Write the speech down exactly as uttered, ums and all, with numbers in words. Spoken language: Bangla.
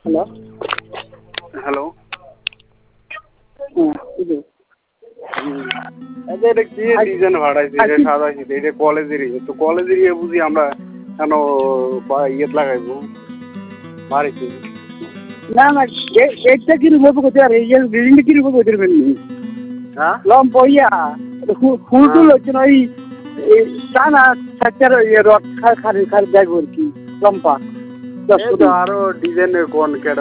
হ্যালো হ্যালো হ্যাঁ বুঝলি আচ্ছা এটা কি ডিজাইন ভাড়াইছে এটা সাদা শীত এটা কলেজেরই তো কলেজেরই বুঝি আমরা কেন ইয়েত লাগাইবো বাড়িতে না না এটা কিরকম হবে কোথায় আর এই বিল্ডিংটা কিরকম করতে পারবেন হ্যাঁ লম বইয়া ফুল টুল হচ্ছে না ওই টানা সাইচার রড খার খার খার দেখবো আর কি লম্পা আরো ডিজাইনের কোন